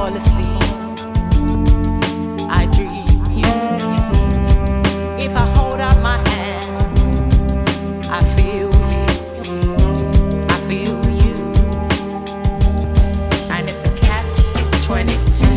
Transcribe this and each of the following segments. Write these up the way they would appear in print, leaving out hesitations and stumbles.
fall asleep, I dream you. If I hold out my hand, I feel you. I feel you. And it's a catch 22.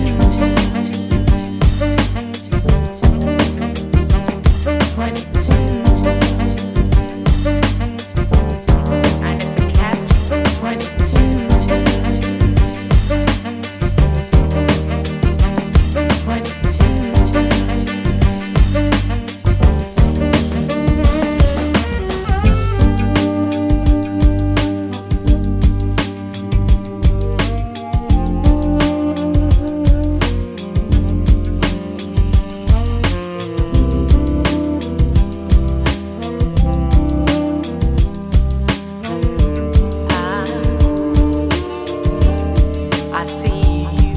I see you,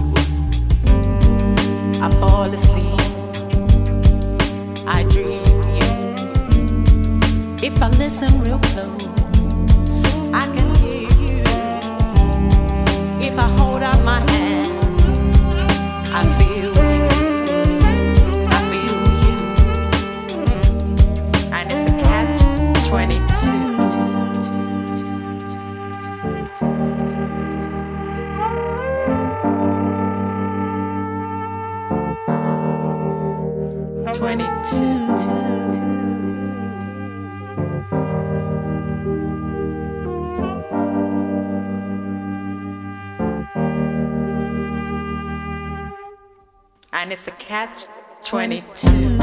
I fall asleep, I dream you. If I listen real close, I can hear you. If I hold out my hand, I feel you, I feel you. And it's a catch 22. 22. And it's a catch 22.